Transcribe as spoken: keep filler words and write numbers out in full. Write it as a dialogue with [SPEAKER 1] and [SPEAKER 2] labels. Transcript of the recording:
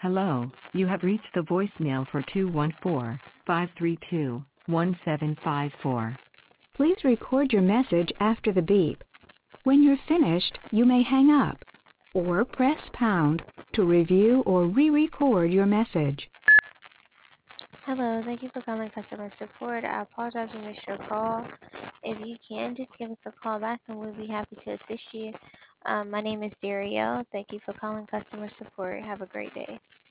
[SPEAKER 1] Hello, you have reached the voicemail for two one four, five three two, one seven five four. Please record your message after the beep. When you're finished, you may hang up or press pound to review or re-record your message.
[SPEAKER 2] Hello, thank you for calling customer support. I apologize for missing your call. If you can, just give us a call back and we'll be happy to assist you. Um, my name is Darielle. Thank you for calling customer support. Have a great day.